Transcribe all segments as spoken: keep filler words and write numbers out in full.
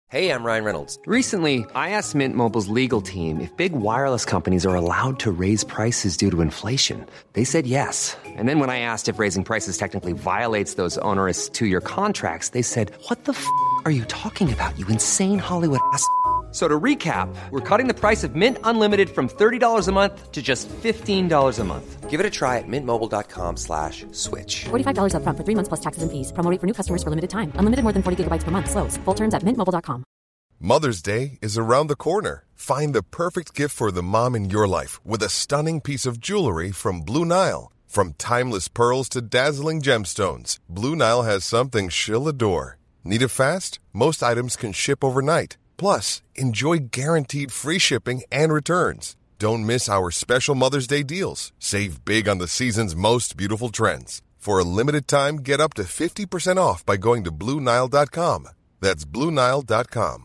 Hey, I'm Ryan Reynolds. Recently, I asked Mint Mobile's legal team if big wireless companies are allowed to raise prices due to inflation. They said yes. And then when I asked if raising prices technically violates those onerous two-year contracts, they said, what the f*** are you talking about, you insane Hollywood ass f- So to recap, we're cutting the price of Mint Unlimited from thirty dollars a month to just fifteen dollars a month. Give it a try at mintmobile.com slash switch. forty-five dollars up front for three months plus taxes and fees. Promo rate for new customers for limited time. Unlimited more than forty gigabytes per month. Slows full terms at mint mobile dot com. Mother's Day is around the corner. Find the perfect gift for the mom in your life with a stunning piece of jewelry from Blue Nile. From timeless pearls to dazzling gemstones, Blue Nile has something she'll adore. Need it fast? Most items can ship overnight. Plus, enjoy guaranteed free shipping and returns. Don't miss our special Mother's Day deals. Save big on the season's most beautiful trends. For a limited time, get up to fifty percent off by going to Blue Nile dot com. That's Blue Nile dot com.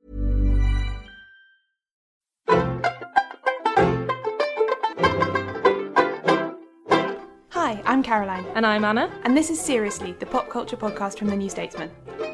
Hi, I'm Caroline. And I'm Anna. And this is Seriously, the pop culture podcast from The New Statesman.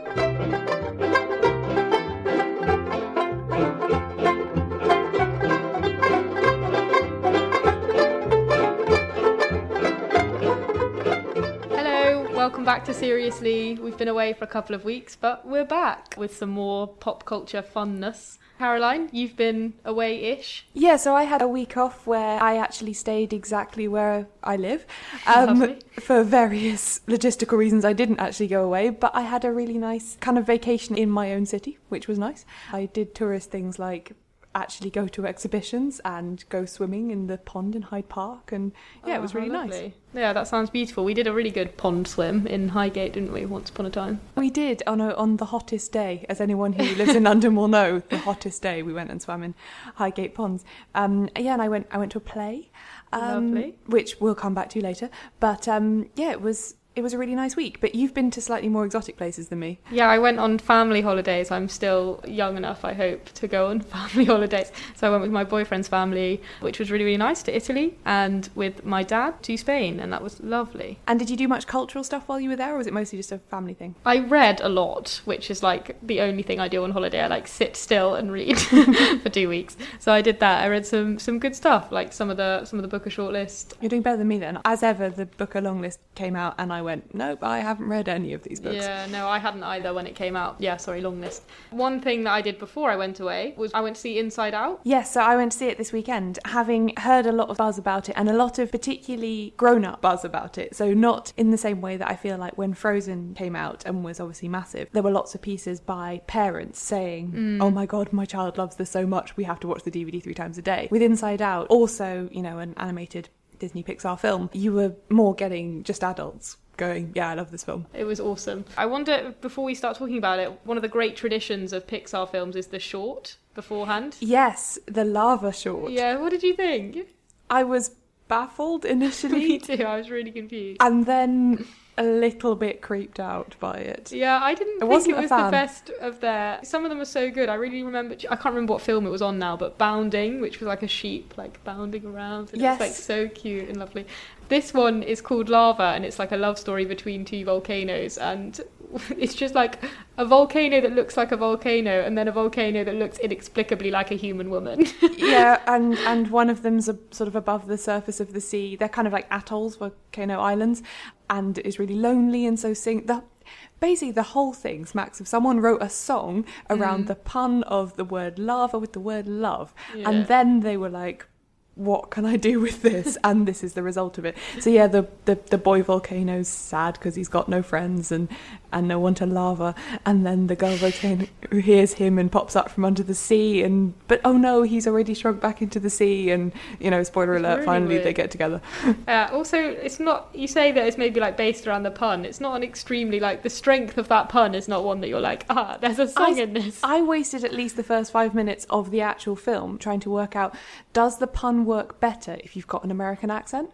Welcome back to Seriously. We've been away for a couple of weeks, but we're back with some more pop culture funness. Caroline, you've been away-ish. Yeah, so I had a week off where I actually stayed exactly where I live. Um, for various logistical reasons, I didn't actually go away, but I had a really nice kind of vacation in my own city, which was nice. I did tourist things like actually go to exhibitions and go swimming in the pond in Hyde Park, and yeah, oh, it was really nice. Lovely. Yeah, that sounds beautiful. We did a really good pond swim in Highgate, didn't we, once upon a time? We did, on, a, on the hottest day, as anyone who lives in London will know, the hottest day we went and swam in Highgate ponds. Um, yeah, and I went I went to a play, um, Lovely. which we'll come back to later, but um, yeah, it was... It was a really nice week, but you've been to slightly more exotic places than me. Yeah, I went on family holidays. I'm still young enough, I hope, to go on family holidays. So I went with my boyfriend's family, which was really, really nice, to Italy, and with my dad to Spain, and that was lovely. And did you do much cultural stuff while you were there, or was it mostly just a family thing? I read a lot, which is like the only thing I do on holiday. I like sit still and read for two weeks. So I did that. I read some some good stuff, like some of the some of the Booker shortlist. You're doing better than me then. As ever, the Booker long list came out, and I went, nope, I haven't read any of these books. Yeah, no, I hadn't either when it came out. Yeah, sorry, long list. One thing that I did before I went away was I went to see Inside Out. Yes, so I went to see it this weekend, having heard a lot of buzz about it, and a lot of particularly grown-up buzz about it. So not in the same way that I feel like when Frozen came out and was obviously massive, there were lots of pieces by parents saying, mm. oh my god, my child loves this so much, we have to watch the D V D three times a day. With Inside Out, also, you know, an animated Disney Pixar film, you were more getting just adults going, yeah, I love this film. It was awesome. I wonder, before we start talking about it, one of the great traditions of Pixar films is the short beforehand. Yes, the lava short. Yeah, what did you think? I was baffled initially. Me too, I was really confused. And then a little bit creeped out by it. Yeah, I didn't I think it was the best of their... Some of them were so good. I really remember... I can't remember what film it was on now, but Bounding, which was like a sheep, like, bounding around. And yes. It was, like, so cute and lovely. This one is called Lava, and it's like a love story between two volcanoes, and it's just like a volcano that looks like a volcano, and then a volcano that looks inexplicably like a human woman. Yeah, and, and one of them's a, sort of above the surface of the sea. They're kind of like atolls, volcano islands, and is really lonely, and so sing... The, basically, the whole thing smacks of someone wrote a song around mm. the pun of the word lava with the word love, yeah. And then they were like, what can I do with this? And this is the result of it. So yeah, the the, the boy volcano's sad because he's got no friends and, and no one to lava. And then the girl volcano who hears him and pops up from under the sea. And but oh no, he's already shrunk back into the sea. And, you know, spoiler alert, really finally weird. They get together. Uh, also, it's not, you say that it's maybe like based around the pun. It's not an extremely, like, the strength of that pun is not one that you're like, ah, there's a song I, in this. I wasted at least the first five minutes of the actual film trying to work out, does the pun work better if you've got an American accent?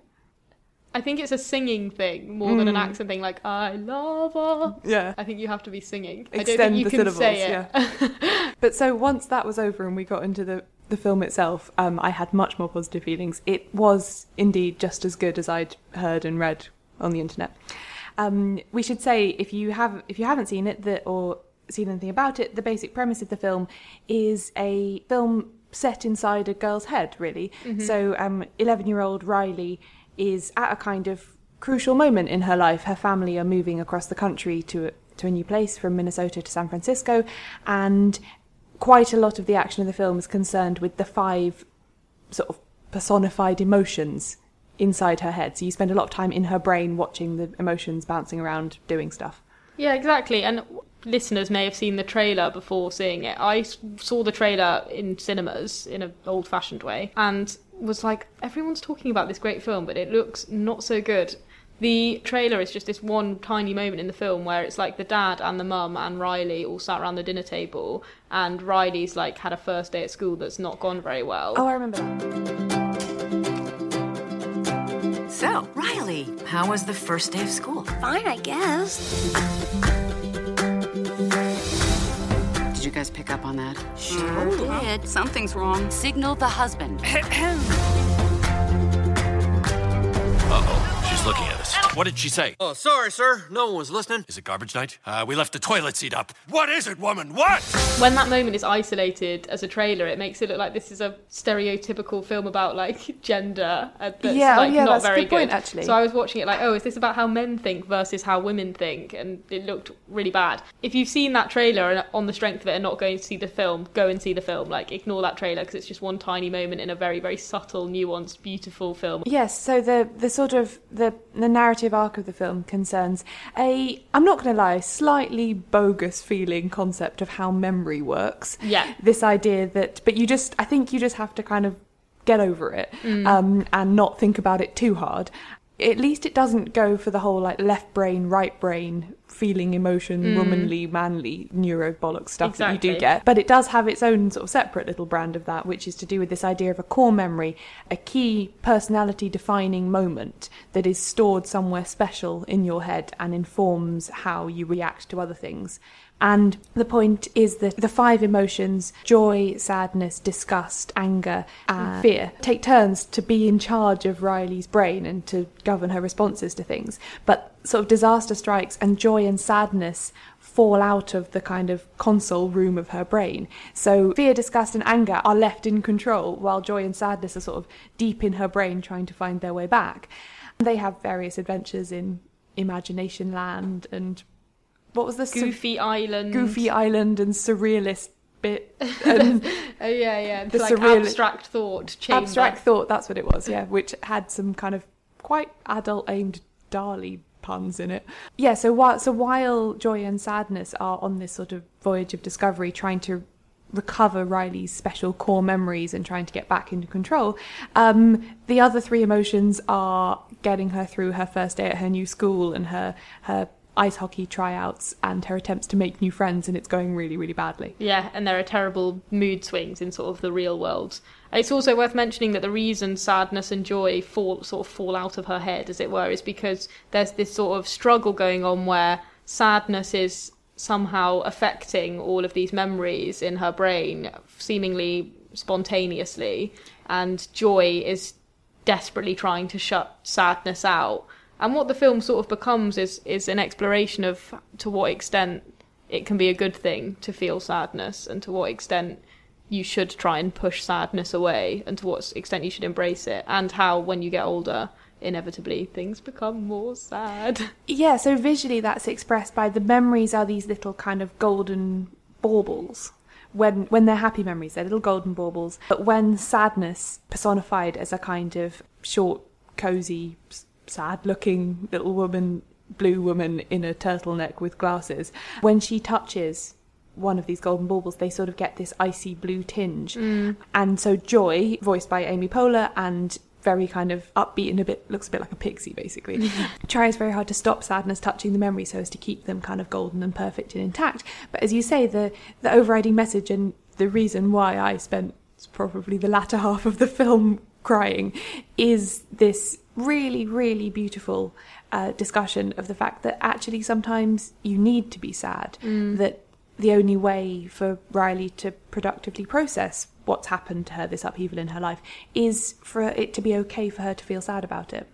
I think it's a singing thing more mm. than an accent thing, like I love her. Yeah. I think you have to be singing. Extend I don't think you the can syllables, say it. Yeah. But so once that was over and we got into the, the film itself, um, I had much more positive feelings. It was indeed just as good as I'd heard and read on the internet. Um, we should say, if you have if you haven't seen it, that or seen anything about it, the basic premise of the film is a film set inside a girl's head, really. Mm-hmm. So um, eleven-year-old Riley is at a kind of crucial moment in her life. Her family are moving across the country to a, to a new place from Minnesota to San Francisco, and quite a lot of the action of the film is concerned with the five sort of personified emotions inside her head. So you spend a lot of time in her brain watching the emotions bouncing around, doing stuff. Yeah, exactly. And listeners may have seen the trailer before seeing it. I saw the trailer in cinemas in an old-fashioned way and was like, everyone's talking about this great film, but it looks not so good. The trailer is just this one tiny moment in the film where it's like the dad and the mum and Riley all sat around the dinner table, and Riley's like had a first day at school that's not gone very well. Oh, I remember that. So, Riley, how was the first day of school? Fine, I guess. Did you guys pick up on that? Sure did. Something's wrong. Signal the husband. Uh-oh, she's looking at us. What did she say? Oh, sorry, sir. No one was listening. Is it garbage night? Uh, we left the toilet seat up. What is it, woman? What? When that moment is isolated as a trailer, it makes it look like this is a stereotypical film about, like, gender. Uh, that's, yeah, like, oh, yeah, not that's very a good point, good. actually. So I was watching it like, oh, is this about how men think versus how women think? And it looked really bad. If you've seen that trailer and on the strength of it and not going to see the film, go and see the film. Like, ignore that trailer because it's just one tiny moment in a very, very subtle, nuanced, beautiful film. Yes, so the, the sort of, the, the narrative arc of the film concerns a, I'm not going to lie, slightly bogus feeling concept of how memory works. Yeah. This idea that, but you just, I think you just have to kind of get over it mm. um, and not think about it too hard. At least it doesn't go for the whole like left brain, right brain, feeling, emotion, mm. womanly, manly, neuro-bollock stuff exactly. that you do get. But it does have its own sort of separate little brand of that, which is to do with this idea of a core memory, a key personality-defining moment that is stored somewhere special in your head and informs how you react to other things. And the point is that the five emotions, joy, sadness, disgust, anger, and fear, take turns to be in charge of Riley's brain and to govern her responses to things. But sort of disaster strikes and joy and sadness fall out of the kind of console room of her brain. So fear, disgust and anger are left in control while joy and sadness are sort of deep in her brain trying to find their way back. And they have various adventures in Imagination Land and what was this? Goofy sur- Island. Goofy Island and Surrealist bit. And oh, yeah, yeah. The like surreal- abstract thought chamber. Abstract thought, that's what it was, yeah, which had some kind of quite adult-aimed Dali puns in it. Yeah, so while, so while joy and sadness are on this sort of voyage of discovery, trying to recover Riley's special core memories and trying to get back into control, um, the other three emotions are getting her through her first day at her new school and her her ice hockey tryouts and her attempts to make new friends, and it's going really, really badly. Yeah, and there are terrible mood swings in sort of the real world. It's also worth mentioning that the reason sadness and joy fall sort of fall out of her head, as it were, is because there's this sort of struggle going on where sadness is somehow affecting all of these memories in her brain, seemingly spontaneously, and joy is desperately trying to shut sadness out. And what the film sort of becomes is is an exploration of to what extent it can be a good thing to feel sadness and to what extent you should try and push sadness away and to what extent you should embrace it, and how when you get older, inevitably things become more sad. Yeah, so visually that's expressed by the memories are these little kind of golden baubles. When when they're happy memories, they're little golden baubles. But when sadness, personified as a kind of short, cosy, sad-looking little woman, blue woman in a turtleneck with glasses, when she touches one of these golden baubles, they sort of get this icy blue tinge. Mm. And so Joy, voiced by Amy Poehler, and very kind of upbeat and a bit, looks a bit like a pixie, basically, tries very hard to stop sadness touching the memory so as to keep them kind of golden and perfect and intact. But as you say, the, the overriding message and the reason why I spent probably the latter half of the film crying is this really, really beautiful uh, discussion of the fact that actually sometimes you need to be sad, mm. that the only way for Riley to productively process what's happened to her, this upheaval in her life, is for it to be okay for her to feel sad about it.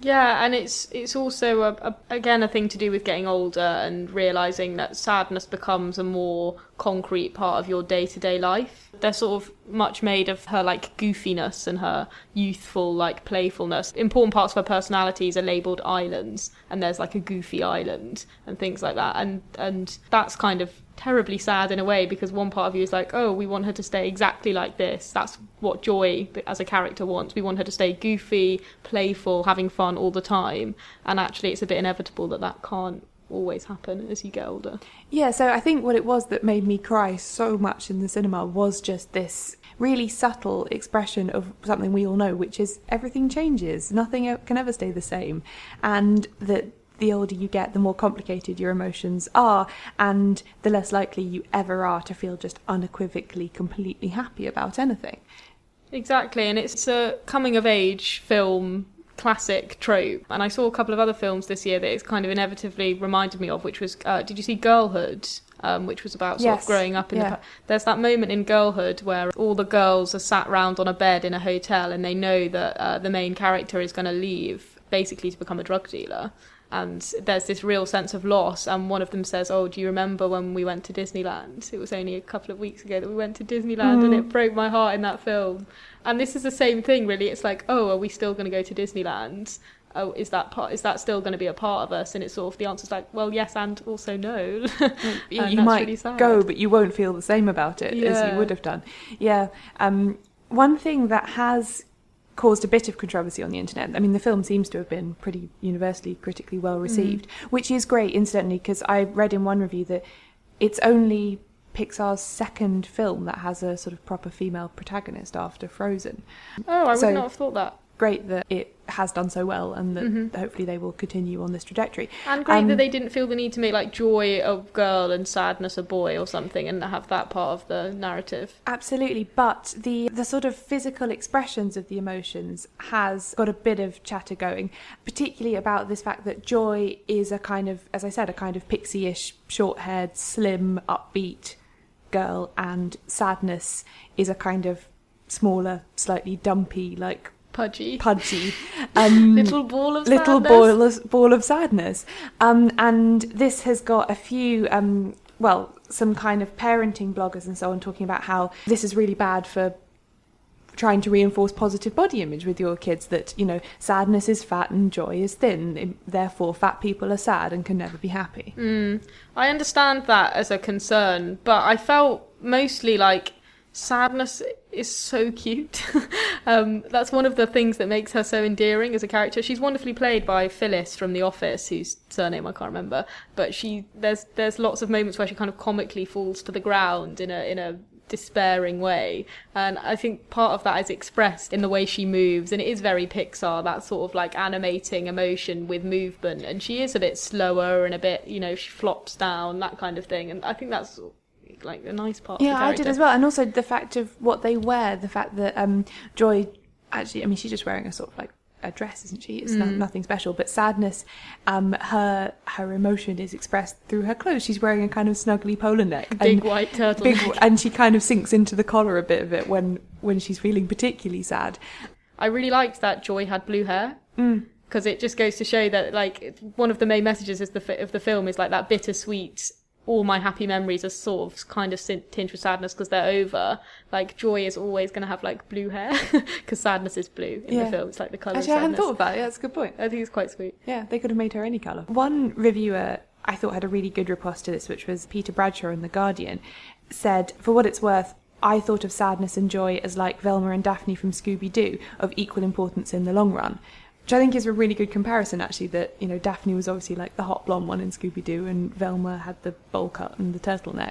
Yeah, and it's it's also, a, a, again, a thing to do with getting older and realising that sadness becomes a more concrete part of your day-to-day life. They're sort of much made of her, like, goofiness and her youthful, like, playfulness. Important parts of her personalities are labelled islands, and there's, like, a goofy island and things like that. And, and that's kind of terribly sad in a way, because one part of you is like, oh, we want her to stay exactly like this. That's what Joy as a character wants. We want her to stay goofy, playful, having fun all the time. And actually it's a bit inevitable that that can't always happen as you get older. Yeah, so I think what it was that made me cry so much in the cinema was just this really subtle expression of something we all know, which is everything changes. Nothing can ever stay the same. And that the older you get, the more complicated your emotions are, and the less likely you ever are to feel just unequivocally completely happy about anything. Exactly, and it's a coming-of-age film classic trope. And I saw a couple of other films this year that it's kind of inevitably reminded me of, which was, uh, did you see Girlhood? Um, which was about sort yes. of growing up in yeah. the... There's that moment in Girlhood where all the girls are sat round on a bed in a hotel and they know that uh, the main character is going to leave, basically to become a drug dealer. And there's this real sense of loss, and one of them says, oh, do you remember when we went to Disneyland? It was only a couple of weeks ago that we went to Disneyland, mm. and it broke my heart in that film. And this is the same thing, really. It's like, oh, are we still going to go to Disneyland? Oh, is that part? Is that still going to be a part of us? And it's sort of, the answer's like, well, yes and also no. you you might really go, but you won't feel the same about it yeah. as you would have done. Yeah. Um, one thing that has caused a bit of controversy on the internet. I mean, the film seems to have been pretty universally critically well received, mm. which is great, incidentally, because I read in one review that it's only Pixar's second film that has a sort of proper female protagonist after Frozen. Oh, I so, would not have thought that. Great that it has done so well, and that mm-hmm. hopefully they will continue on this trajectory. And great um, that they didn't feel the need to make like joy a girl and sadness a boy or something, and have that part of the narrative. Absolutely, but the the sort of physical expressions of the emotions has got a bit of chatter going, particularly about this fact that Joy is a kind of, as I said, a kind of pixie-ish, short-haired, slim, upbeat girl, and sadness is a kind of smaller, slightly dumpy, like pudgy pudgy um, little ball of little sadness. ball of, ball of sadness um, and this has got a few um, well some kind of parenting bloggers and so on talking about how this is really bad for trying to reinforce positive body image with your kids, that, you know, sadness is fat and joy is thin, therefore fat people are sad and can never be happy. mm. I understand that as a concern, but I felt mostly like sadness is so cute. um, that's one of the things that makes her so endearing as a character. She's wonderfully played by Phyllis from The Office, whose surname I can't remember, but she there's there's lots of moments where she kind of comically falls to the ground in a in a despairing way, and I think part of that is expressed in the way she moves, and it is very Pixar, that sort of like animating emotion with movement, and she is a bit slower and a bit, you know, she flops down, that kind of thing, and I think that's like a nice part yeah, of the character. I did as well, and also the fact of what they wear, the fact that um, Joy, actually, I mean, she's just wearing a sort of like a dress, isn't she? It's mm. no, nothing special, but sadness, um, her her emotion is expressed through her clothes. She's wearing a kind of snuggly polar neck, big and white turtleneck, big, and she kind of sinks into the collar a bit of it when when she's feeling particularly sad. I really liked that Joy had blue hair. Mm. Because it just goes to show that, like, one of the main messages is the of the film is like that bittersweet, all my happy memories are sort of kind of tinged with sadness because they're over. Like, Joy is always going to have like blue hair because sadness is blue in yeah. the film. It's like the colour Actually, of I hadn't sadness. thought about it. That's a good point. I think it's quite sweet. Yeah, they could have made her any colour. One reviewer I thought had a really good riposte to this, which was Peter Bradshaw in The Guardian, said, for what it's worth, I thought of sadness and joy as like Velma and Daphne from Scooby-Doo, of equal importance in the long run. Which I think is a really good comparison, actually, that, you know, Daphne was obviously like the hot blonde one in Scooby-Doo, and Velma had the bowl cut and the turtleneck.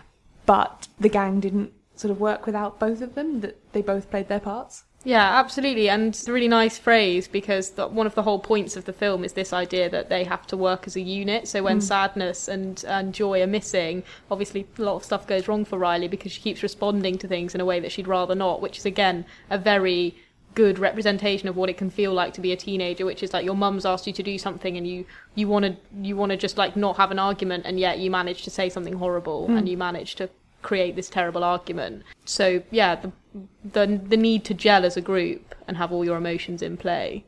But the gang didn't sort of work without both of them, that they both played their parts. Yeah, absolutely, and it's a really nice phrase, because the, one of the whole points of the film is this idea that they have to work as a unit. So when mm. sadness and, and joy are missing, obviously a lot of stuff goes wrong for Riley, because she keeps responding to things in a way that she'd rather not, which is, again, a very good representation of what it can feel like to be a teenager, which is like your mum's asked you to do something and you you want to you want to just like not have an argument, and yet you manage to say something horrible mm. and you manage to create this terrible argument. So yeah, the, the the need to gel as a group and have all your emotions in play.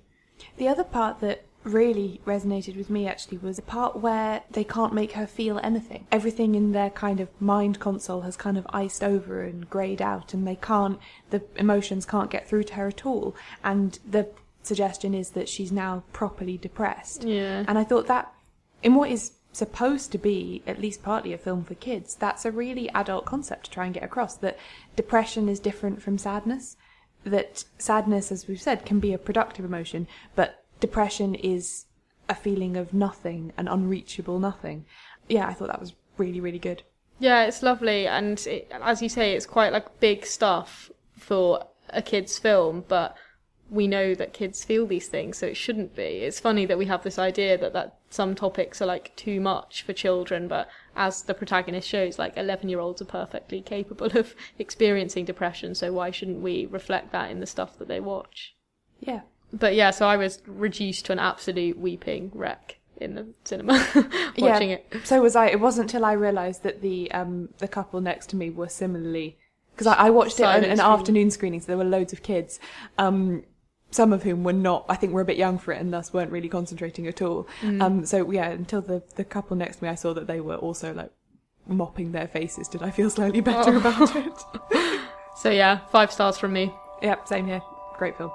The other part that really resonated with me actually was the part where they can't make her feel anything. Everything in their kind of mind console has kind of iced over and greyed out, and they can't, the emotions can't get through to her at all. And the suggestion is that she's now properly depressed. Yeah. And I thought that, in what is supposed to be at least partly a film for kids, that's a really adult concept to try and get across, that depression is different from sadness, that sadness, as we've said, can be a productive emotion, but depression is a feeling of nothing, an unreachable nothing. Yeah, I thought that was really, really good. Yeah, it's lovely, and it, as you say, it's quite like big stuff for a kid's film, but we know that kids feel these things, so it shouldn't be. It's funny that we have this idea that, that some topics are like too much for children, but as the protagonist shows, like eleven-year-olds are perfectly capable of experiencing depression, so why shouldn't we reflect that in the stuff that they watch? Yeah. But yeah, so I was reduced to an absolute weeping wreck in the cinema watching yeah, it. So was I. It wasn't until I realised that the um, the couple next to me were similarly... Because I, I watched it in an afternoon screening, so there were loads of kids, um, some of whom were not, I think were a bit young for it and thus weren't really concentrating at all. Mm. Um, so yeah, until the, the couple next to me, I saw that they were also like mopping their faces. Did I feel slightly better oh. about it? So yeah, five stars from me. Yep, same here. Great film.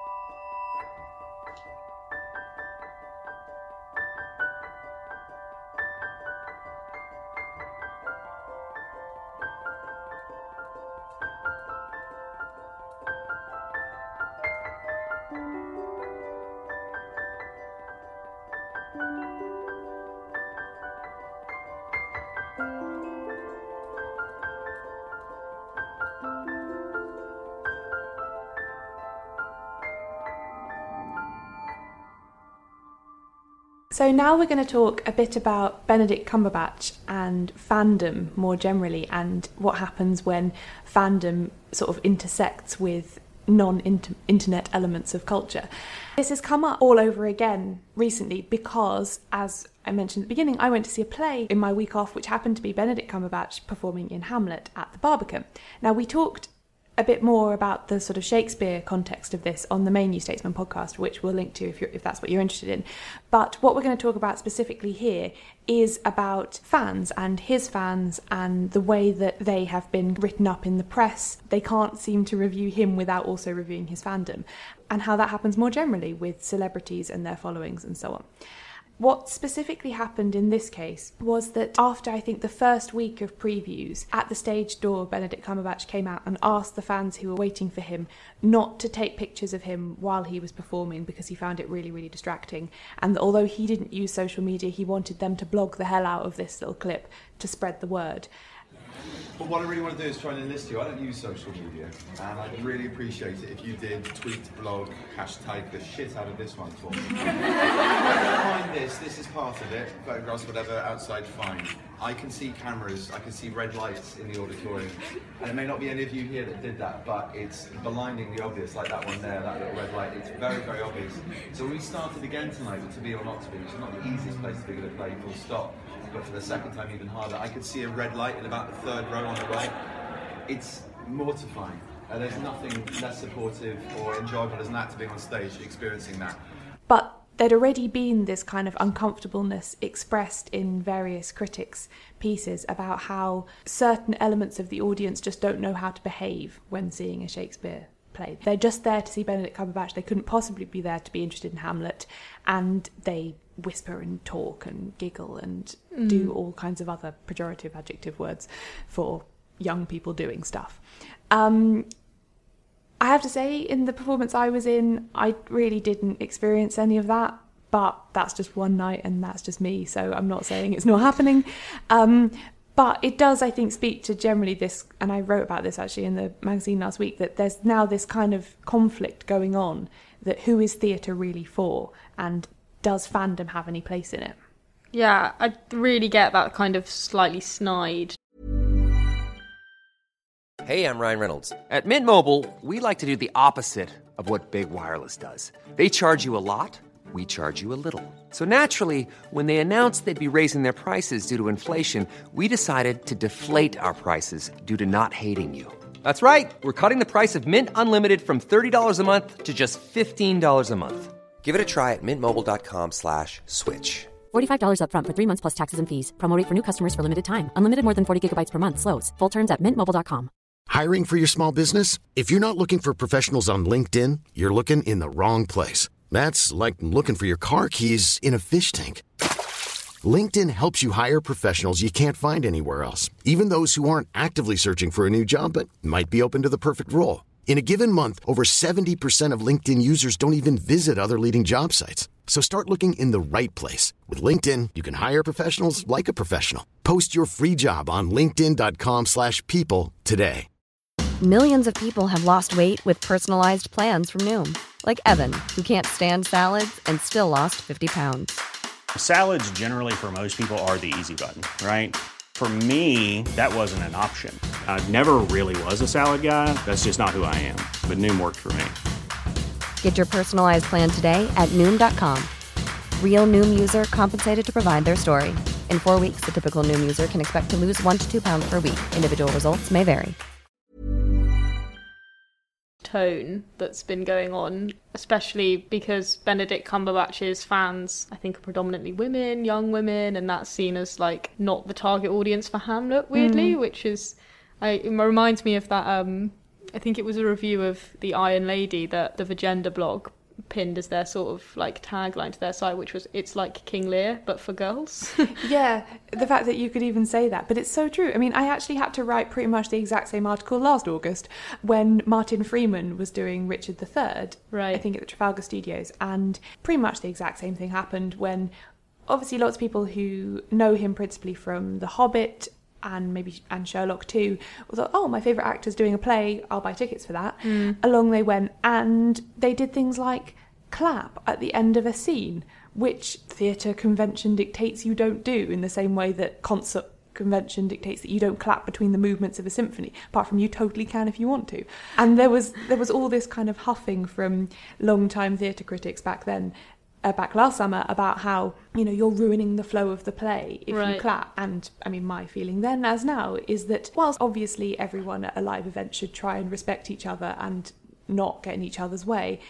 So now we're going to talk a bit about Benedict Cumberbatch and fandom more generally, and what happens when fandom sort of intersects with non-internet elements of culture. This has come up all over again recently because, as I mentioned at the beginning, I went to see a play in my week off which happened to be Benedict Cumberbatch performing in Hamlet at the Barbican. Now, we talked a bit more about the sort of Shakespeare context of this on the main New Statesman podcast, which we'll link to if you're, if that's what you're interested in. But what we're going to talk about specifically here is about fans and his fans and the way that they have been written up in the press. They can't seem to review him without also reviewing his fandom, and how that happens more generally with celebrities and their followings and so on. What specifically happened in this case was that after, I think, the first week of previews, at the stage door, Benedict Cumberbatch came out and asked the fans who were waiting for him not to take pictures of him while he was performing because he found it really, really distracting. And that although he didn't use social media, he wanted them to blog the hell out of this little clip to spread the word. But what I really want to do is try and enlist you. I don't use social media, and I'd really appreciate it if you did tweet, blog, hashtag the shit out of this one for me. I don't mind this, this is part of it, photographs, whatever, outside, fine. I can see cameras, I can see red lights in the auditorium, and it may not be any of you here that did that, but it's blindingly obvious, like that one there, that little red light, it's very, very obvious. So we started again tonight with To Be or Not To Be, which is not the easiest place to be going to play, full stop. But for the second time even harder. I could see a red light in about the third row on the right. It's mortifying. Uh, there's nothing less supportive or enjoyable than that to be on stage experiencing that. But there'd already been this kind of uncomfortableness expressed in various critics' pieces about how certain elements of the audience just don't know how to behave when seeing a Shakespeare play. They're just there to see Benedict Cumberbatch. They couldn't possibly be there to be interested in Hamlet, and they whisper and talk and giggle and mm. do all kinds of other pejorative adjective words for young people doing stuff. Um, I have to say, in the performance I was in, I really didn't experience any of that, but that's just one night and that's just me, so I'm not saying it's not happening. Um, but it does, I think, speak to generally this, and I wrote about this actually in the magazine last week, that there's now this kind of conflict going on, that who is theatre really for, and does fandom have any place in it? Yeah, I really get that kind of slightly snide. Hey, I'm Ryan Reynolds. At Mint Mobile, we like to do the opposite of what Big Wireless does. They charge you a lot, we charge you a little. So naturally, when they announced they'd be raising their prices due to inflation, we decided to deflate our prices due to not hating you. That's right. We're cutting the price of Mint Unlimited from thirty dollars a month to just fifteen dollars a month. Give it a try at mintmobile.com slash switch. forty-five dollars up front for three months plus taxes and fees. Promo rate for new customers for limited time. Unlimited more than forty gigabytes per month slows. Full terms at mint mobile dot com. Hiring for your small business? If you're not looking for professionals on LinkedIn, you're looking in the wrong place. That's like looking for your car keys in a fish tank. LinkedIn helps you hire professionals you can't find anywhere else, even those who aren't actively searching for a new job but might be open to the perfect role. In a given month, over seventy percent of LinkedIn users don't even visit other leading job sites. So start looking in the right place. With LinkedIn, you can hire professionals like a professional. Post your free job on linkedin.com slash people today. Millions of people have lost weight with personalized plans from Noom. Like Evan, who can't stand salads and still lost fifty pounds. Salads generally for most people are the easy button, right? For me, that wasn't an option. I never really was a salad guy. That's just not who I am. But Noom worked for me. Get your personalized plan today at Noom dot com. Real Noom user compensated to provide their story. In four weeks, the typical Noom user can expect to lose one to two pounds per week. Individual results may vary. Tone that's been going on, especially because Benedict Cumberbatch's fans, I think, are predominantly women, young women, and that's seen as like not the target audience for Hamlet, weirdly, mm. which is, I, it reminds me of that. Um, I think it was a review of The Iron Lady that the Vagenda blog pinned as their sort of like tagline to their site, which was "It's like King Lear but for girls." Yeah, the fact that you could even say that, but it's so true. I mean, I actually had to write pretty much the exact same article last August when Martin Freeman was doing Richard the Third, right? I think at the Trafalgar Studios, and pretty much the exact same thing happened when obviously lots of people who know him principally from The Hobbit and maybe and Sherlock too thought, oh, my favourite actor's doing a play, I'll buy tickets for that. Mm. Along they went, and they did things like clap at the end of a scene, which theatre convention dictates you don't do, in the same way that concert convention dictates that you don't clap between the movements of a symphony, apart from you totally can if you want to. And there was there was all this kind of huffing from long-time theatre critics back then, Uh, back last summer, about how, you know, you're ruining the flow of the play if right. you clap. And I mean, my feeling then as now is that whilst obviously everyone at a live event should try and respect each other and not get in each other's way,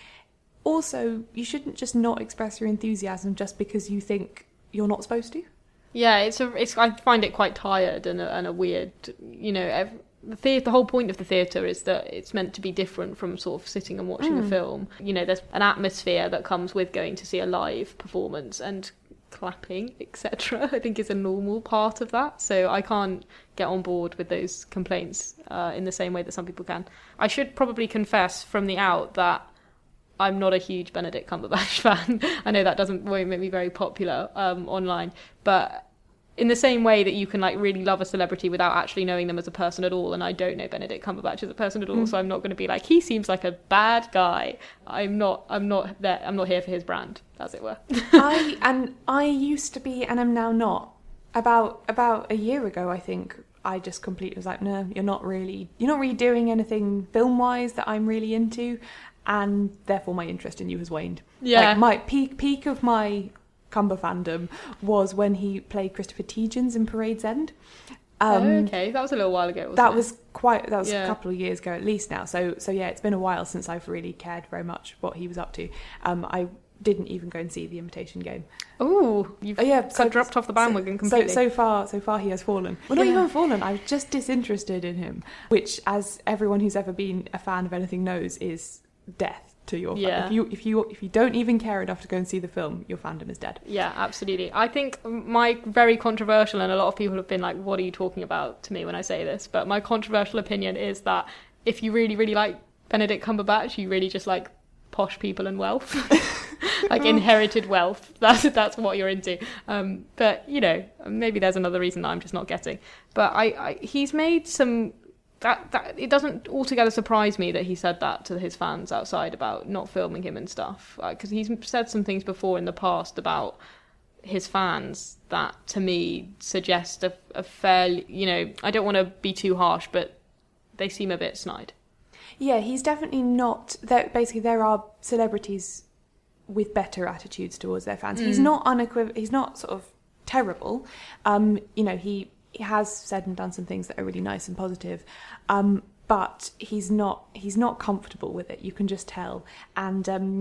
also you shouldn't just not express your enthusiasm just because you think you're not supposed to. Yeah, it's a it's I find it quite tired and a, and a weird, you know, every, The, the, the whole point of the theatre is that it's meant to be different from sort of sitting and watching mm. a film. You know, there's an atmosphere that comes with going to see a live performance, and clapping, et cetera, I think is a normal part of that. So I can't get on board with those complaints uh, in the same way that some people can. I should probably confess from the out that I'm not a huge Benedict Cumberbatch fan. I know that doesn't won't make me very popular um, online, but in the same way that you can like really love a celebrity without actually knowing them as a person at all, and I don't know Benedict Cumberbatch as a person at all, mm. so I'm not going to be like, he seems like a bad guy. I'm not. I'm not there. I'm not here for his brand, as it were. I and I used to be, and I'm now not. About about a year ago, I think I just completely was like, no, you're not really. You're not really doing anything film wise that I'm really into, and therefore my interest in you has waned. Yeah. Like my peak peak of my Cumber fandom was when he played Christopher Tietjens in Parade's End. Um, oh, okay, that was a little while ago. Wasn't that it? was quite. That was yeah. a couple of years ago at least now. So, so yeah, it's been a while since I've really cared very much what he was up to. Um, I didn't even go and see The Imitation Game. Oh, you've oh, yeah, got so, dropped off the bandwagon so, completely. So, so far, so far he has fallen. Well, not yeah. even fallen. I was just disinterested in him, which, as everyone who's ever been a fan of anything knows, is death. To your yeah. fan. If you if you if you don't even care enough to go and see the film, your fandom is dead. Yeah, absolutely. I think my very controversial, and a lot of people have been like, "What are you talking about?" to me when I say this. But my controversial opinion is that if you really really like Benedict Cumberbatch, you really just like posh people and wealth, like inherited wealth. That's that's what you're into. Um, but you know, maybe there's another reason that I'm just not getting. But I, I he's made some. That, that it doesn't altogether surprise me that he said that to his fans outside about not filming him and stuff, because uh, he's said some things before in the past about his fans that to me suggest a, a fairly, you know, I don't want to be too harsh, but they seem a bit snide. Yeah, he's definitely not. There, basically, there are celebrities with better attitudes towards their fans. Mm. He's not unequiv- He's not sort of terrible. Um, you know, he. He has said and done some things that are really nice and positive, um, but he's not he's not comfortable with it. You can just tell. And um,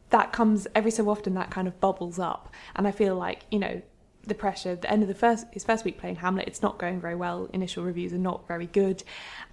that comes every so often, that kind of bubbles up. And I feel like, you know, the pressure, the end of the first his first week playing Hamlet, it's not going very well. Initial reviews are not very good.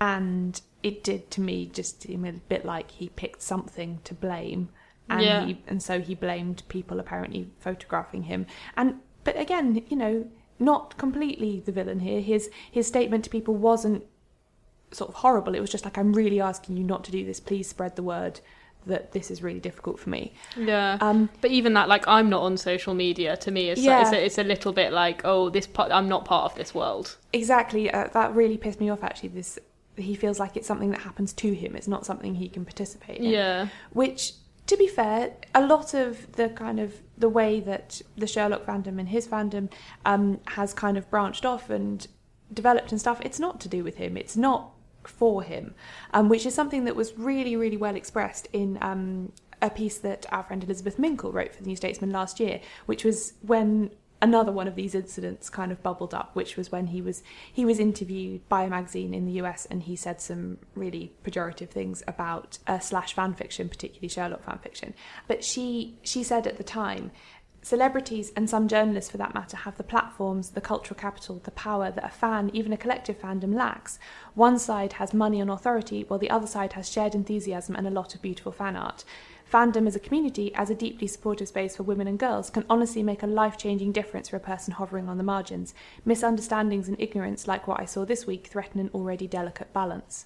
And it did to me just seem a bit like he picked something to blame. And yeah. he, and so he blamed people apparently photographing him. And but again, you know, not completely the villain here. His his statement to people wasn't sort of horrible. It was just like, I'm really asking you not to do this. Please spread the word that this is really difficult for me. Yeah. Um, but even that, like, I'm not on social media, to me, it's, yeah. it's, a, it's a little bit like, oh, this part, I'm not part of this world. Exactly. Uh, that really pissed me off, actually. This he feels like it's something that happens to him. It's not something he can participate in. Yeah. Which, to be fair, a lot of the kind of the way that the Sherlock fandom and his fandom um, has kind of branched off and developed and stuff, it's not to do with him. It's not for him, um, which is something that was really, really well expressed in um, a piece that our friend Elizabeth Minkle wrote for the New Statesman last year, which was when another one of these incidents kind of bubbled up, which was when he was he was interviewed by a magazine in the U S, and he said some really pejorative things about uh, slash fan fiction, particularly Sherlock fan fiction. But she she said at the time, celebrities, and some journalists for that matter, have the platforms, the cultural capital, the power that a fan, even a collective fandom, lacks. One side has money and authority, while the other side has shared enthusiasm and a lot of beautiful fan art. Fandom as a community, as a deeply supportive space for women and girls, can honestly make a life-changing difference for a person hovering on the margins. Misunderstandings and ignorance, like what I saw this week, threaten an already delicate balance.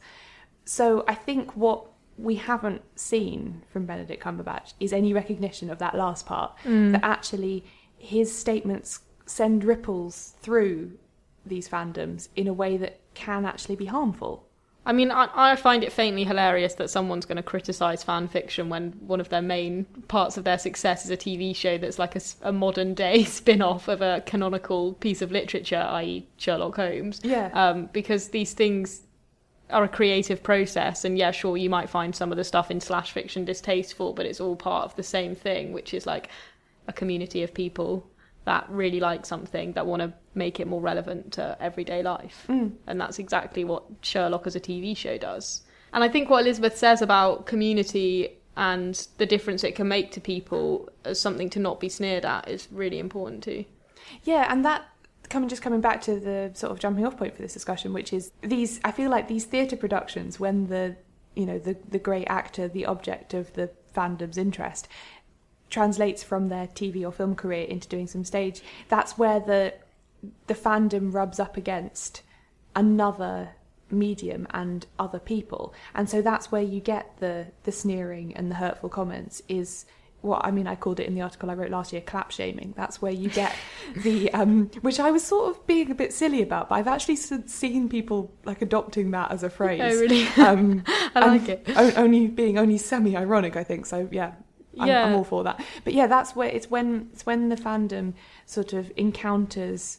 So I think what we haven't seen from Benedict Cumberbatch is any recognition of that last part, Mm. that actually his statements send ripples through these fandoms in a way that can actually be harmful. I mean, I, I find it faintly hilarious that someone's going to criticise fan fiction when one of their main parts of their success is a T V show that's like a, a modern-day spin-off of a canonical piece of literature, that is. Sherlock Holmes. Yeah. Um, because these things are a creative process, and yeah, sure, you might find some of the stuff in slash fiction distasteful, but it's all part of the same thing, which is like a community of people that really like something, that want to make it more relevant to everyday life. Mm. And that's exactly what Sherlock as a T V show does. And I think what Elizabeth says about community and the difference it can make to people as something to not be sneered at is really important too. Yeah, and that coming just coming back to the sort of jumping off point for this discussion, which is these, I feel like these theatre productions, when the, you know, the, the great actor, the object of the fandom's interest, translates from their T V or film career into doing some stage, that's where the the fandom rubs up against another medium and other people. And so that's where you get the the sneering and the hurtful comments, is what I mean, I called it in the article I wrote last year, clap shaming. That's where you get the, um, which I was sort of being a bit silly about, but I've actually seen people like adopting that as a phrase. Oh, really? Um, I like it. o- only being only semi-ironic, I think. So yeah, I'm, Yeah. I'm all for that. But yeah, that's where it's when it's when the fandom sort of encounters,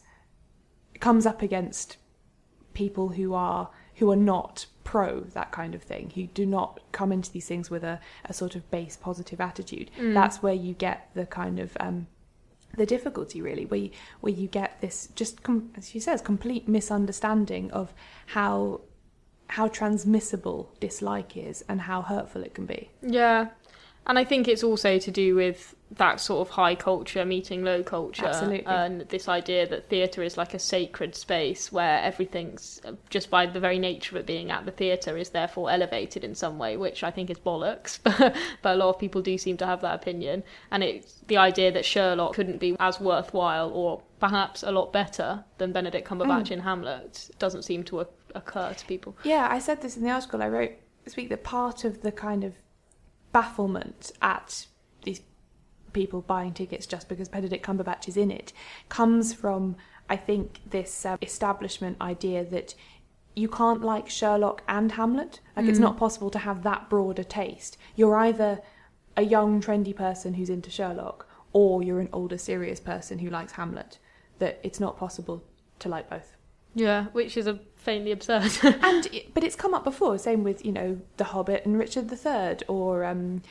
comes up against people who are who are not pro that kind of thing, who do not come into these things with a, a sort of base positive attitude. Mm. That's where you get the kind of um, the difficulty, really, where you, where you get this just, com- as she says, complete misunderstanding of how how transmissible dislike is and how hurtful it can be. Yeah. And I think it's also to do with that sort of high culture meeting low culture. Absolutely. And this idea that theatre is like a sacred space where everything's, just by the very nature of it being at the theatre, is therefore elevated in some way, which I think is bollocks. But a lot of people do seem to have that opinion. And it's the idea that Sherlock couldn't be as worthwhile or perhaps a lot better than Benedict Cumberbatch Mm. in Hamlet doesn't seem to occur to people. Yeah, I said this in the article I wrote this week, that part of the kind of bafflement at these people buying tickets just because Benedict Cumberbatch is in it comes from, I think, this uh, establishment idea that you can't like Sherlock and Hamlet. Like, mm. it's not possible to have that broad a taste. You're either a young, trendy person who's into Sherlock, or you're an older, serious person who likes Hamlet. That it's not possible to like both. Yeah, which is a faintly absurd. and But it's come up before, same with, you know, The Hobbit and Richard the Third, or um,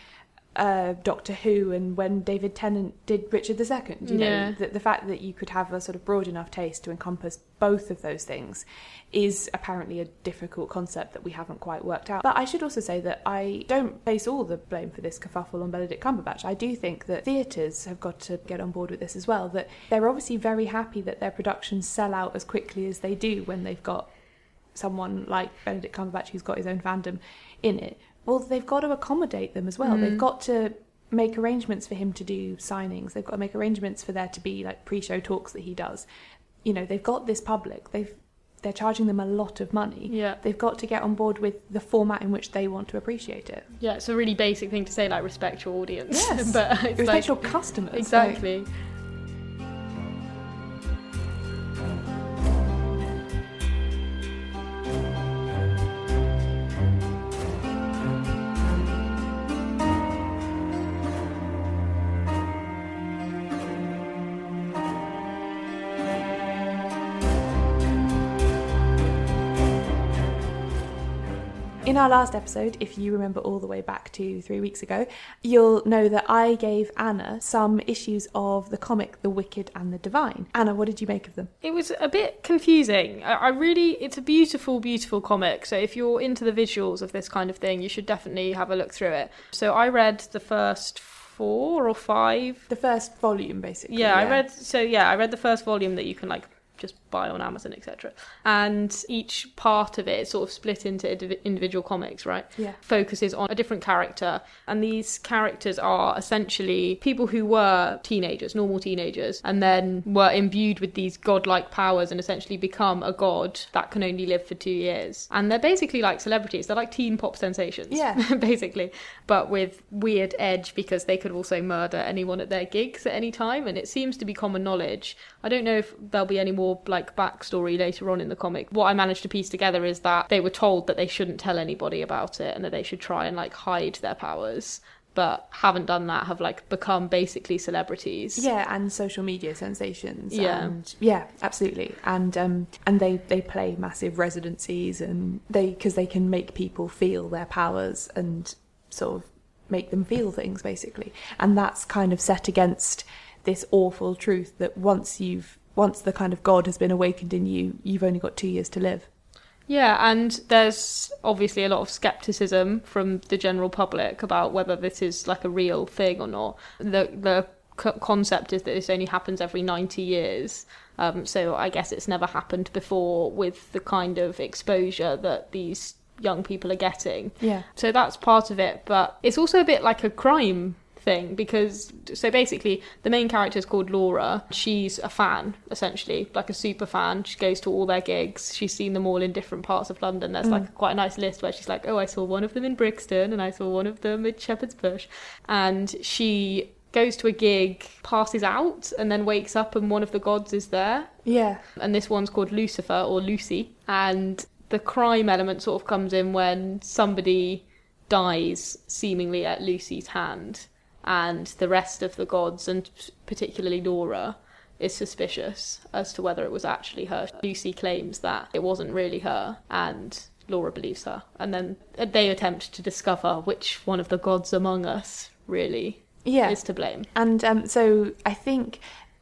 uh, Doctor Who and when David Tennant did Richard the Second. You Yeah. know, the, the fact that you could have a sort of broad enough taste to encompass both of those things is apparently a difficult concept that we haven't quite worked out. But I should also say that I don't place all the blame for this kerfuffle on Benedict Cumberbatch. I do think that theatres have got to get on board with this as well, that they're obviously very happy that their productions sell out as quickly as they do when they've got someone like Benedict Cumberbatch who's got his own fandom in it. Well, they've got to accommodate them as well. Mm. They've got to make arrangements for him to do signings. They've got to make arrangements for there to be like pre-show talks that he does. You know, they've got this public. They've they're charging them a lot of money. Yeah. They've got to get on board with the format in which they want to appreciate it. Yeah, it's a really basic thing to say, like respect your audience. Yes. But it's respect like, your customers. Exactly. Like, in our last episode, if you remember all the way back to three weeks ago, you'll know that I gave Anna some issues of the comic The Wicked and the Divine. Anna, what did you make of them? It was a bit confusing. I, I really, it's a beautiful, beautiful comic. So if you're into the visuals of this kind of thing, you should definitely have a look through it. So I read the first four or five. The first volume, basically. Yeah, yeah. I read, so yeah, I read the first volume that you can like just buy on Amazon, et cetera. And each part of it is sort of split into indiv- individual comics, right? Yeah. Focuses on a different character. And these characters are essentially people who were teenagers, normal teenagers, and then were imbued with these godlike powers and essentially become a god that can only live for two years. And they're basically like celebrities. They're like teen pop sensations, yeah. basically. But with weird edge because they could also murder anyone at their gigs at any time. And it seems to be common knowledge. I don't know if there'll be any more like backstory later on in the comic. What I managed to piece together is that they were told that they shouldn't tell anybody about it and that they should try and like hide their powers, but haven't done that, have like become basically celebrities. Yeah, and social media sensations. Yeah. And yeah, absolutely. And um and they they play massive residencies, and they because they can make people feel their powers and sort of make them feel things basically. And that's kind of set against this awful truth that once you've once the kind of God has been awakened in you, you've only got two years to live. Yeah, and there's obviously a lot of scepticism from the general public about whether this is like a real thing or not. The the co- concept is that this only happens every ninety years. Um, so I guess it's never happened before with the kind of exposure that these young people are getting. Yeah. So that's part of it, but it's also a bit like a crime thing because so basically the main character is called Laura. She's a fan, essentially, like a super fan. She goes to all their gigs. She's seen them all in different parts of London. There's mm. like quite a nice list where she's like, oh, I saw one of them in Brixton and I saw one of them at Shepherd's Bush. And she goes to a gig, passes out, and then wakes up and one of the gods is there. Yeah. And this one's called Lucifer or Lucy. And the crime element sort of comes in when somebody dies seemingly at Lucy's hand. And the rest of the gods, and particularly Laura, is suspicious as to whether it was actually her. Lucy claims that it wasn't really her, and Laura believes her. And then they attempt to discover which one of the gods among us really yeah. is to blame. And um, so I think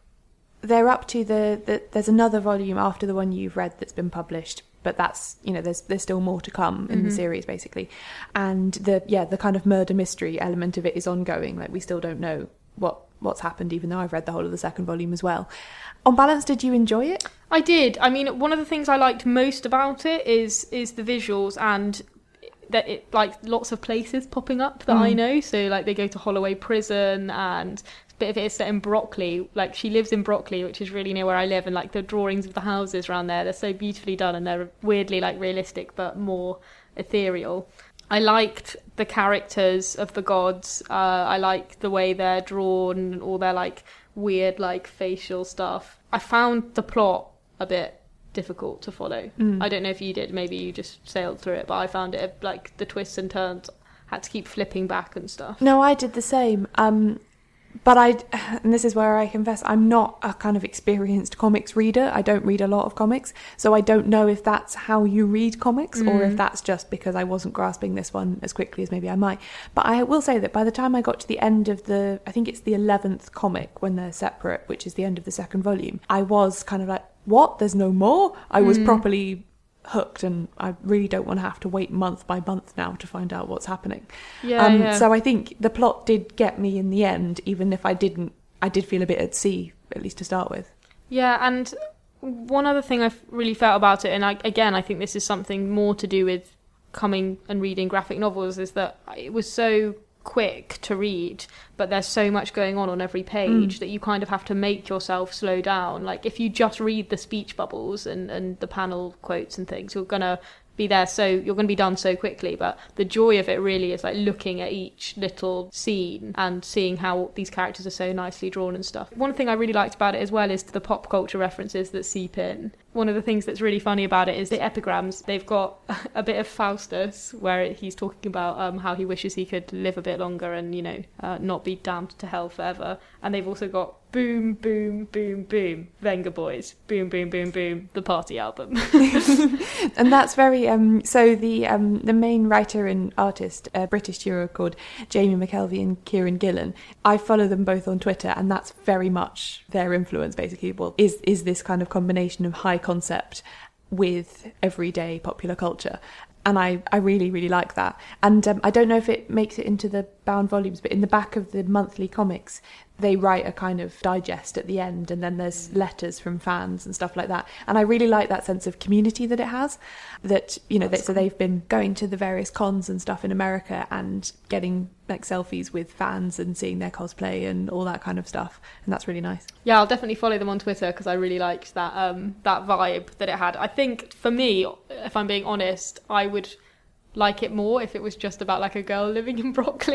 they're up to the, the... There's another volume after the one you've read that's been published, but that's, you know, there's there's still more to come in mm-hmm. the series basically. And the yeah the kind of murder mystery element of it is ongoing. Like we still don't know what what's happened, even though I've read the whole of the second volume as well. On balance, did you enjoy it? I did. I mean, one of the things I liked most about it is is the visuals and that it like lots of places popping up that mm. I know. So like they go to Holloway Prison, and bit of it is set in Brockley. Like she lives in Brockley, which is really near where I live, and like the drawings of the houses around there, they're so beautifully done and they're weirdly like realistic but more ethereal. I liked the characters of the gods. Uh, I like the way they're drawn and all their like weird like facial stuff. I found the plot a bit difficult to follow. Mm. I don't know if you did. Maybe you just sailed through it, but I found it like the twists and turns. Had to keep flipping back and stuff. No, I did the same. Um, But I, and this is where I confess, I'm not a kind of experienced comics reader. I don't read a lot of comics, so I don't know if that's how you read comics mm. or if that's just because I wasn't grasping this one as quickly as maybe I might. But I will say that by the time I got to the end of the, I think it's the eleventh comic when they're separate, which is the end of the second volume, I was kind of like, what? There's no more? I was mm. properly hooked, and I really don't want to have to wait month by month now to find out what's happening. Yeah, um, yeah. So I think the plot did get me in the end, even if I didn't, I did feel a bit at sea, at least to start with. Yeah, and one other thing I really felt about it, and I, again, I think this is something more to do with coming and reading graphic novels, is that it was so quick to read, but there's so much going on on every page mm. that you kind of have to make yourself slow down. Like if you just read the speech bubbles and, and the panel quotes and things, you're gonna be there, so you're going to be done so quickly. But the joy of it really is like looking at each little scene and seeing how these characters are so nicely drawn and stuff. One thing I really liked about it as well is the pop culture references that seep in. One of the things that's really funny about it is the epigrams. They've got a bit of Faustus where he's talking about um, how he wishes he could live a bit longer and, you know, uh, not be damned to hell forever. And they've also got boom, boom, boom, boom, Venga Boys, boom, boom, boom, boom, the party album. And that's very, um, so the um, the main writer and artist, a British duo called Jamie McKelvey and Kieran Gillen, I follow them both on Twitter, and that's very much their influence, basically. Well, is, is this kind of combination of high concept with everyday popular culture. And I, I really, really like that. And um, I don't know if it makes it into the bound volumes, but in the back of the monthly comics, they write a kind of digest at the end, and then there's letters from fans and stuff like that. And I really like that sense of community that it has. That, you know, they, so they've been going to the various cons and stuff in America and getting like selfies with fans and seeing their cosplay and all that kind of stuff. And that's really nice. Yeah, I'll definitely follow them on Twitter because I really liked that um, that vibe that it had. I think for me, if I'm being honest, I would like it more if it was just about like a girl living in Brockley.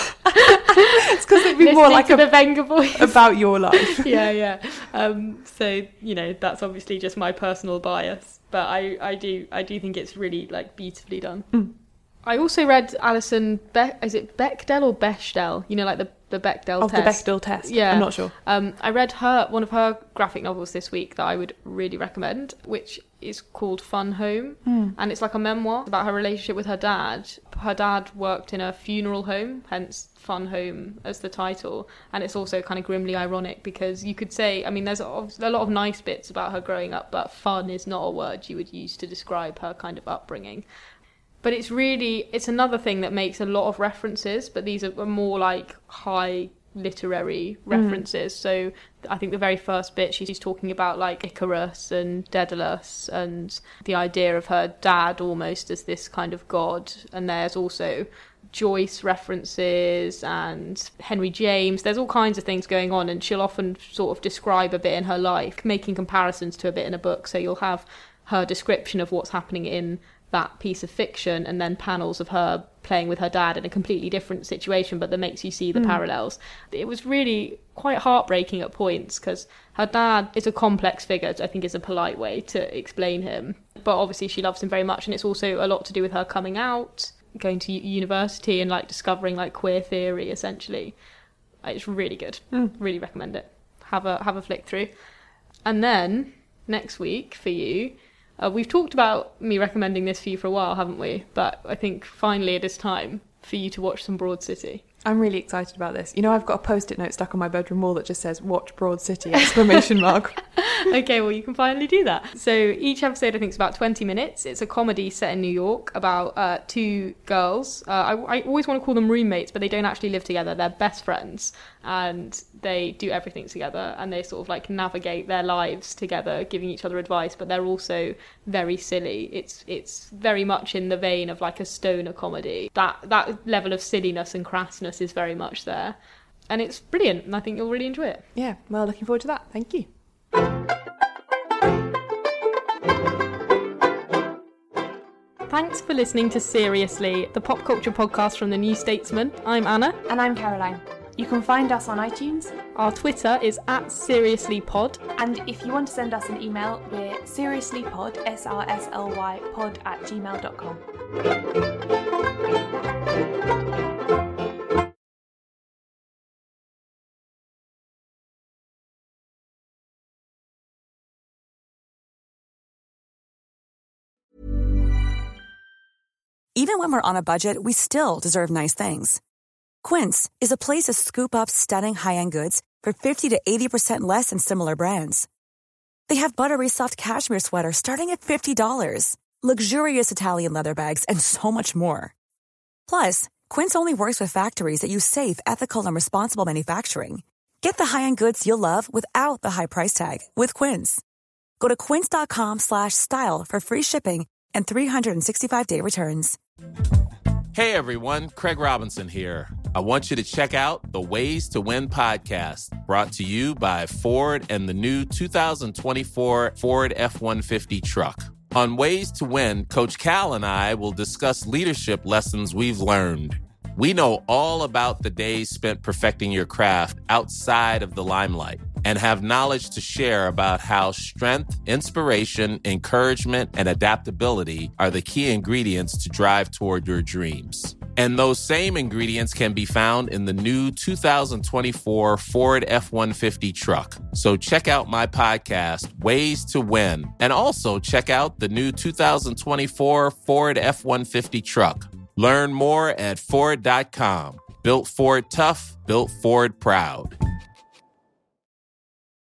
It's because it'd be more like a, the Venga Boys about your life. yeah, yeah. Um, so you know, that's obviously just my personal bias, but I, I do, I do think it's really like beautifully done. Mm. I also read Alison Be- is it Bechdel or Bechdel? You know, like the the Bechdel of test. the Bechdel test. Yeah, I'm not sure. Um, I read her one of her graphic novels this week that I would really recommend, which is called Fun Home, mm. and it's like a memoir about her relationship with her dad. Her dad worked in a funeral home, hence Fun Home as the title, and it's also kind of grimly ironic because you could say, I mean, there's a lot of nice bits about her growing up, but fun is not a word you would use to describe her kind of upbringing. But it's really, it's another thing that makes a lot of references, but these are more like high literary references. Mm. So I think the very first bit, she's talking about like Icarus and Daedalus and the idea of her dad almost as this kind of god. And there's also Joyce references and Henry James. There's all kinds of things going on, and she'll often sort of describe a bit in her life, making comparisons to a bit in a book. So you'll have her description of what's happening in that piece of fiction and then panels of her playing with her dad in a completely different situation, but that makes you see the mm. parallels. It was really quite heartbreaking at points because her dad is a complex figure, I think is a polite way to explain him, but obviously she loves him very much, and it's also a lot to do with her coming out, going to university and like discovering like queer theory essentially. It's really good. Mm. Really recommend it. Have a have a flick through. And then next week for you, Uh, we've talked about me recommending this for you for a while, haven't we? But I think finally it is time for you to watch some Broad City. I'm really excited about this. You know, I've got a post-it note stuck on my bedroom wall that just says, watch Broad City, exclamation mark. Okay, well, you can finally do that. So each episode, I think, is about twenty minutes. It's a comedy set in New York about uh, two girls. Uh, I, I always want to call them roommates, but they don't actually live together. They're best friends, and they do everything together, and they sort of like navigate their lives together, giving each other advice, but they're also very silly. It's it's very much in the vein of like a stoner comedy. That, that level of silliness and crassness is very much there. And it's brilliant, and I think you'll really enjoy it. Yeah, well, looking forward to that. Thank you. Thanks for listening to Seriously, the pop culture podcast from The New Statesman. I'm Anna. And I'm Caroline. You can find us on iTunes. Our Twitter is at SeriouslyPod. And if you want to send us an email, we're seriouslypod, S R S L Y, pod at gmail dot com. Even when we're on a budget, we still deserve nice things. Quince is a place to scoop up stunning high-end goods for fifty to eighty percent less than similar brands. They have buttery soft cashmere sweaters starting at fifty dollars, luxurious Italian leather bags, and so much more. Plus, Quince only works with factories that use safe, ethical, and responsible manufacturing. Get the high-end goods you'll love without the high price tag with Quince. Go to quince.com slash style for free shipping and three sixty-five day returns. Hey everyone, Craig Robinson here. I want you to check out the Ways to Win podcast, brought to you by Ford and the new two thousand twenty-four Ford F one fifty truck. On Ways to Win, Coach Cal and I will discuss leadership lessons we've learned. We know all about the days spent perfecting your craft outside of the limelight and have knowledge to share about how strength, inspiration, encouragement, and adaptability are the key ingredients to drive toward your dreams. And those same ingredients can be found in the new two thousand twenty-four Ford F one fifty truck. So check out my podcast, Ways to Win, and also check out the new two thousand twenty-four Ford F one fifty truck. Learn more at Ford dot com. Built Ford tough, built Ford proud.